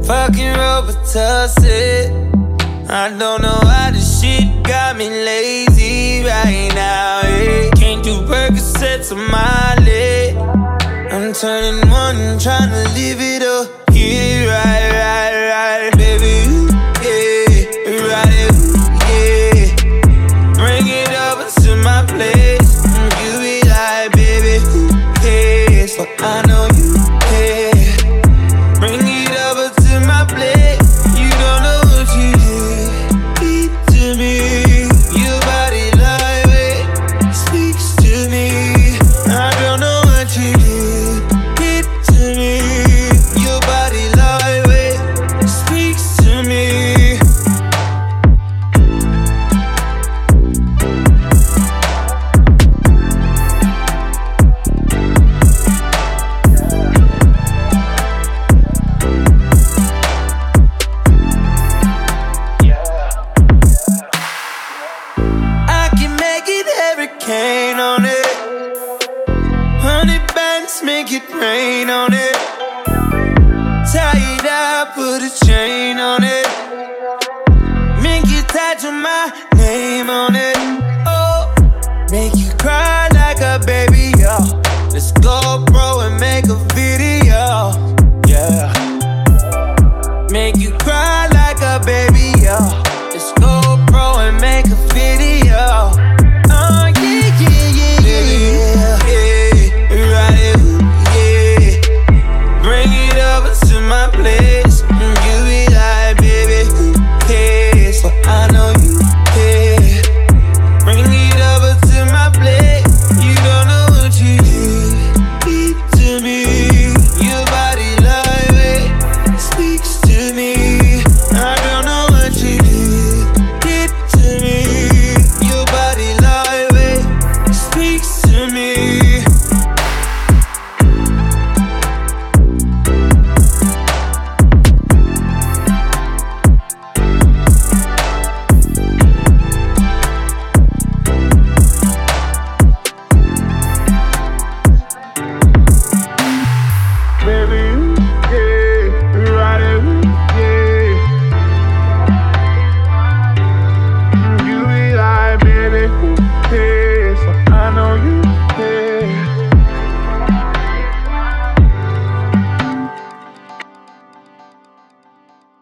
Fucking Robitussin. I don't know why this shit got me lazy right now. Yeah. Can't do Percocets on my leg. I'm turning one, trying to live it up. Yeah, right, baby. Ooh, yeah, right, ooh, yeah. Bring it over to my place. You be like, baby, who cares? But I know you care. Bring it over to my place. You don't know what you did to me. Your body lightweight speaks to me. I don't know what you did to me. Your body lightweight speaks to me. I can make it hurricane on it. 100 bands, make it rain on it. Tie it up, put a chain on it. Make you tattoo my name on it. Oh, make you cry like a baby, yo. Let's go, bro, and make a